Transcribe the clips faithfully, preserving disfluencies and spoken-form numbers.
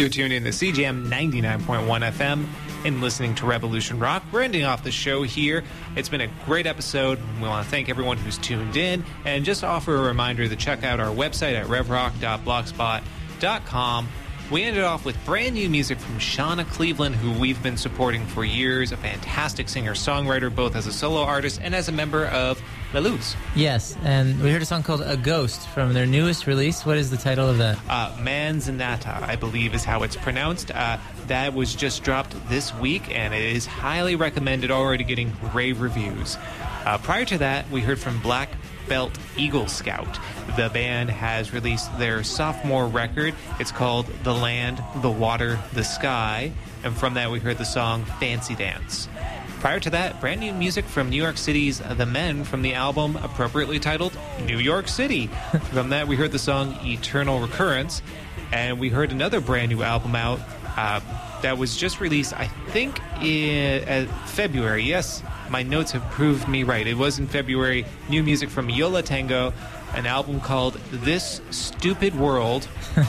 You're tuned in to C J M ninety-nine point one F M and listening to Revolution Rock. We're ending off the show here. It's been a great episode. We want to thank everyone who's tuned in and just offer a reminder to check out our website at rev rock dot blogspot dot com. We ended off with brand new music from Shauna Cleveland, who we've been supporting for years, a fantastic singer-songwriter, both as a solo artist and as a member of La Luz. Yes, and we heard a song called A Ghost from their newest release. What is the title of that? Uh, Manzanata, I believe is how it's pronounced. Uh, that was just dropped this week, and it is highly recommended, already getting rave reviews. Uh, prior to that, we heard from Black Belt Eagle Scout. The band has released their sophomore record. It's called The Land, The Water, The Sky, and from that we heard the song Fancy Dance. Prior to that, brand new music from New York City's The Men from the album appropriately titled New York City. From that we heard the song Eternal Recurrence, and we heard another brand new album out uh, that was just released, I think, in uh, February. Yes, my notes have proved me right. It was in February. New music from Yola Tango, an album called This Stupid World,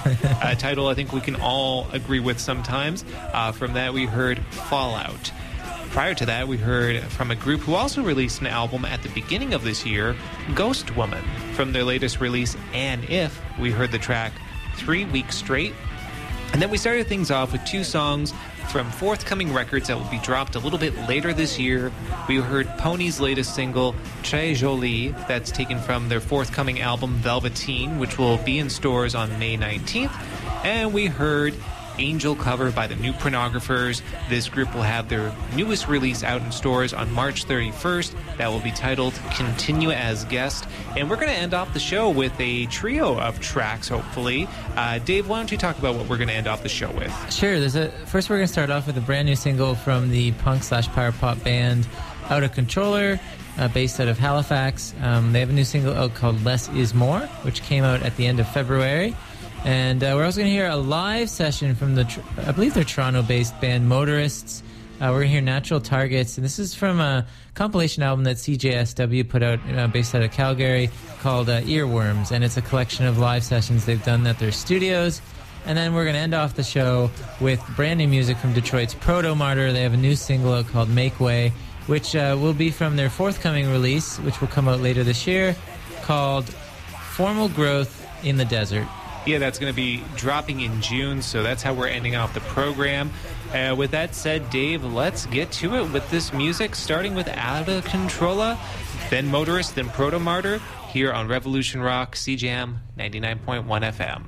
a title I think we can all agree with sometimes. Uh, from that we heard Fallout. Prior to that, we heard from a group who also released an album at the beginning of this year, Ghost Woman. From their latest release, And If, we heard the track Three Weeks Straight. And then we started things off with two songs from forthcoming records that will be dropped a little bit later this year. We heard Pony's latest single, Très Jolie, that's taken from their forthcoming album, Velveteen, which will be in stores on May nineteenth. And we heard Angel Cover by the New Pornographers. This group will have their newest release out in stores on March thirty-first. That will be titled Continue as Guest. And we're going to end off the show with a trio of tracks, hopefully. Uh, Dave, why don't you talk about what we're going to end off the show with? Sure. There's a first we're going to start off with a brand new single from the punk slash power pop band Out of Controller, uh, based out of Halifax. Um, they have a new single out called Less Is More, which came out at the end of February. And uh, we're also going to hear a live session from the, I believe they're Toronto-based band Motorists. Uh, we're going to hear Natural Targets, and this is from a compilation album that C J S W put out, uh, based out of Calgary, called uh, Earworms, and it's a collection of live sessions they've done at their studios. And then we're going to end off the show with brand new music from Detroit's Proto Martyr. They have a new single out called Make Way, which uh, will be from their forthcoming release, which will come out later this year, called Formal Growth in the Desert. Yeah, that's going to be dropping in June, so that's how we're ending off the program. Uh, with that said, Dave, let's get to it with this music, starting with Out of Controlla, then Motorist, then Proto Martyr, here on Revolution Rock, C J M ninety-nine point one F M.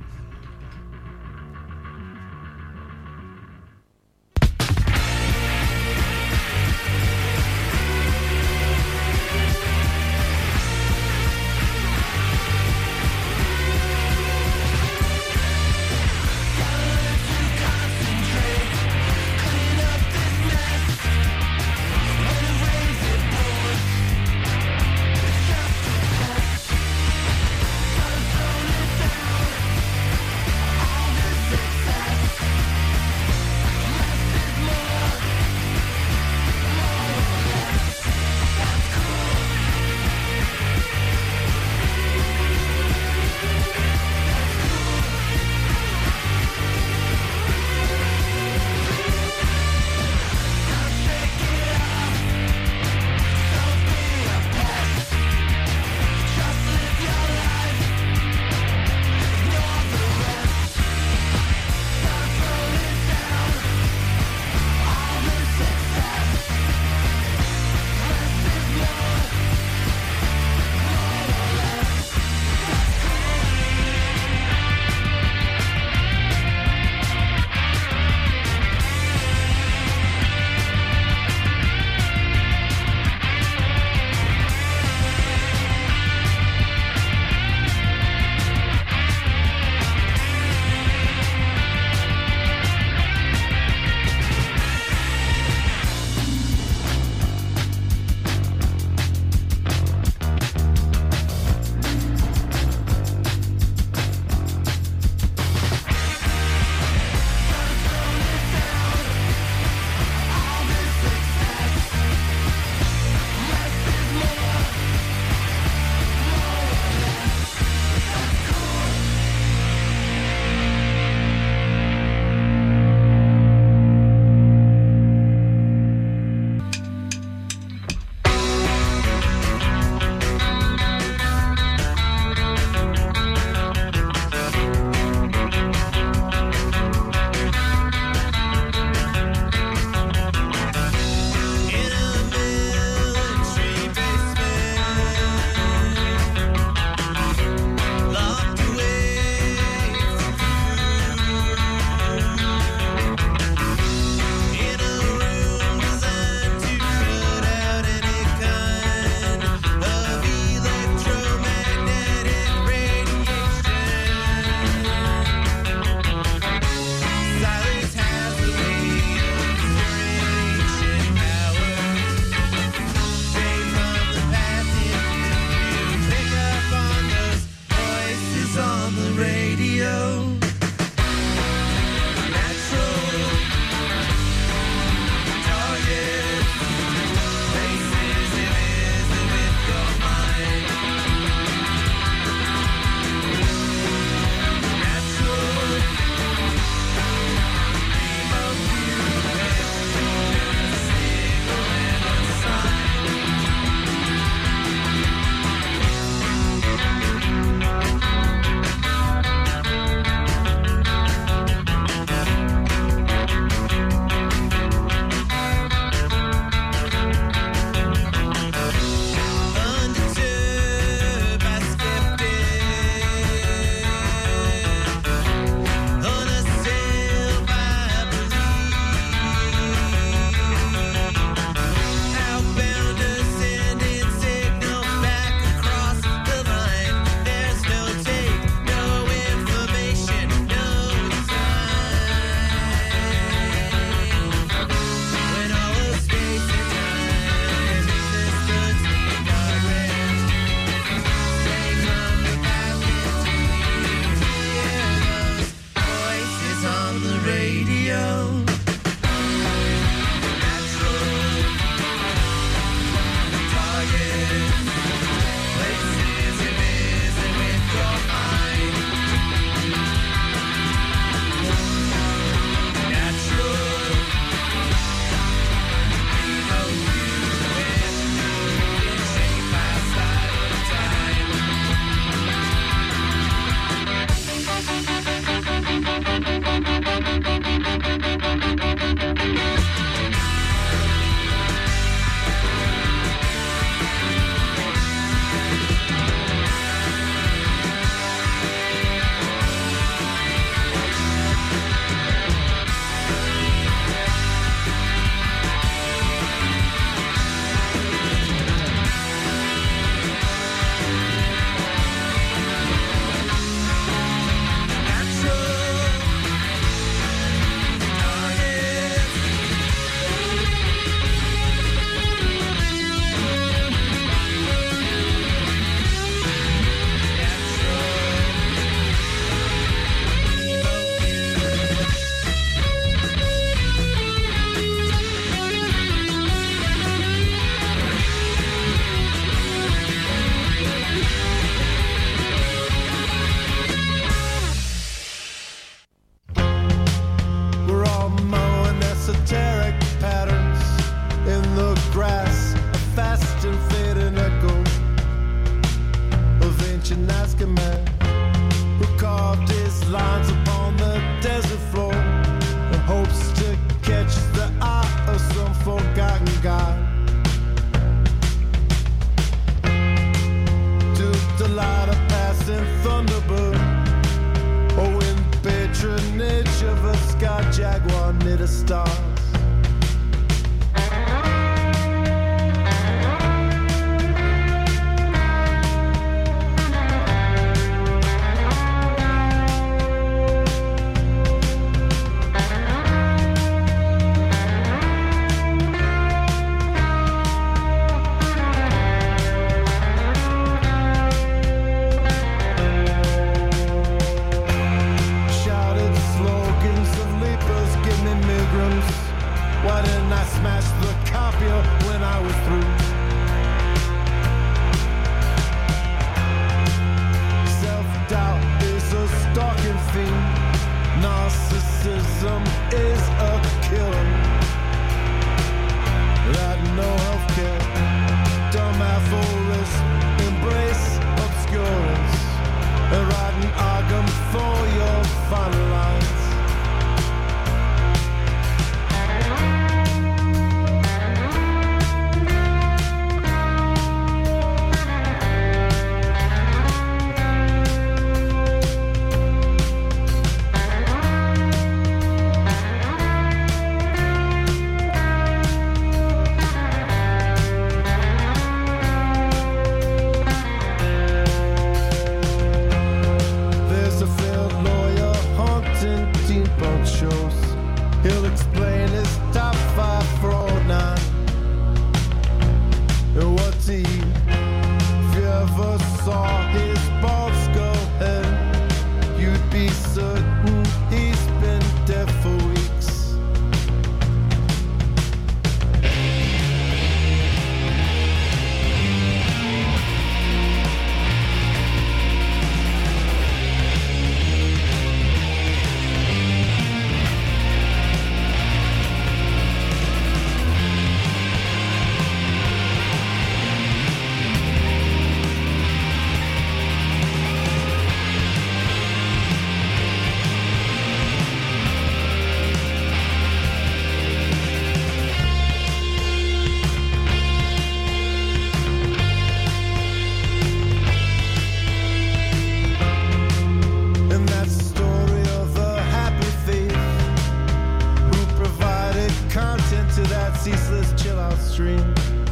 stream.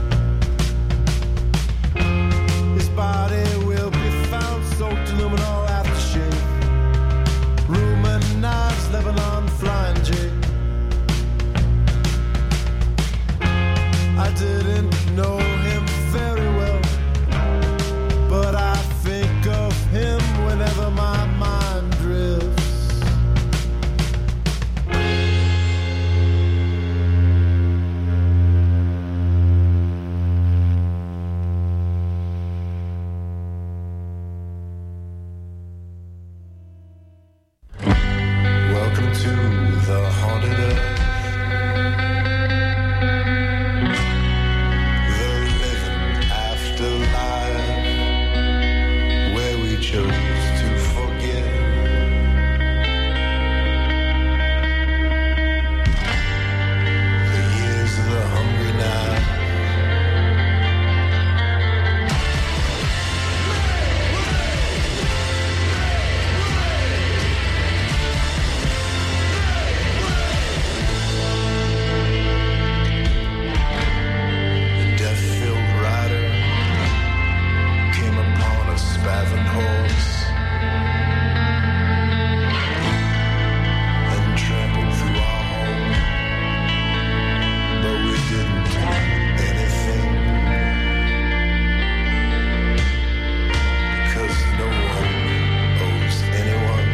His body will be found soaked in luminol aftershave. Roman knives, Lebanon, flying J. I didn't know him very well, but I think of him whenever my mind drifts. Welcome to the haunted earth. The living afterlife, where we chose to forget. The years of the hungry night. The death-filled rider came upon a spavined horse and trampled through our home, but we didn't do anything because no one owes anyone.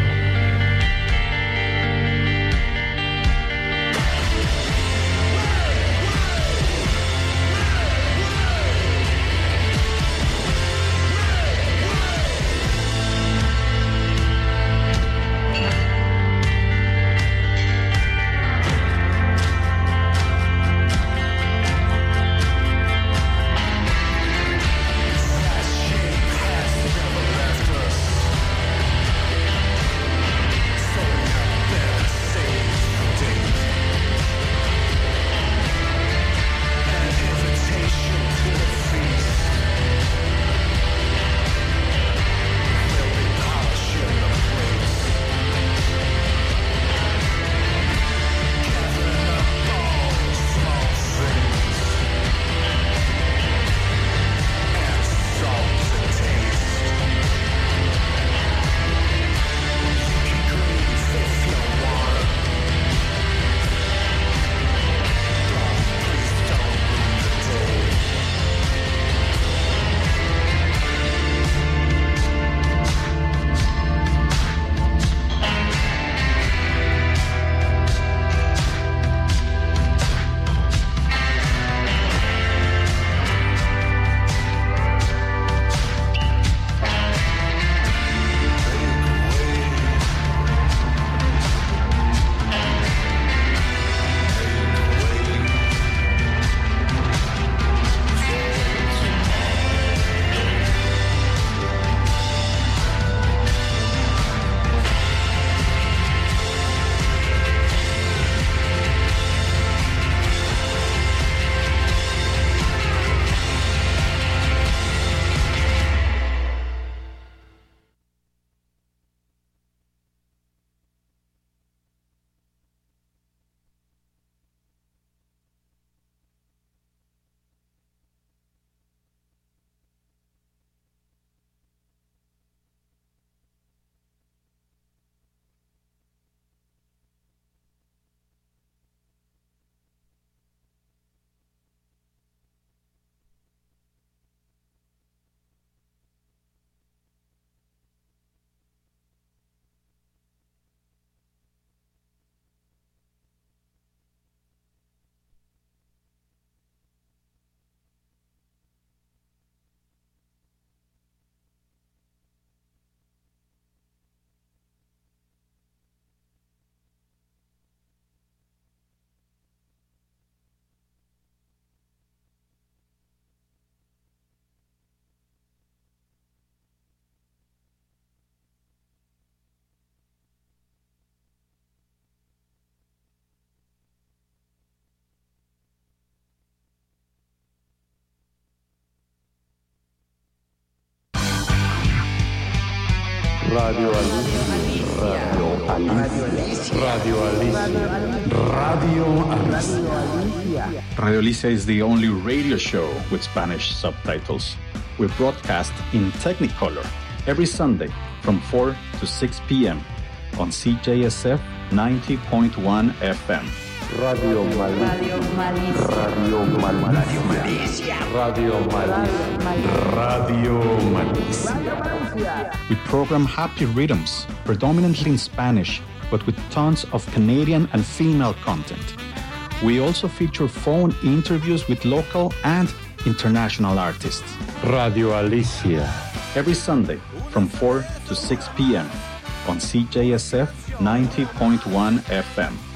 Radio Alicia, Radio Alicia. Radio Alicia. Radio Alicia. Radio Alicia is the only radio show with Spanish subtitles. We broadcast in Technicolor every Sunday from four to six p.m. on C J S F ninety point one F M. Radio Malicia. Radio Malicia. Radio Malicia. Radio Malicia. We program happy rhythms, predominantly in Spanish, but with tons of Canadian and female content. We also feature phone interviews with local and international artists. Radio Alicia. Every Sunday from four to six p.m. on C J S F ninety point one F M.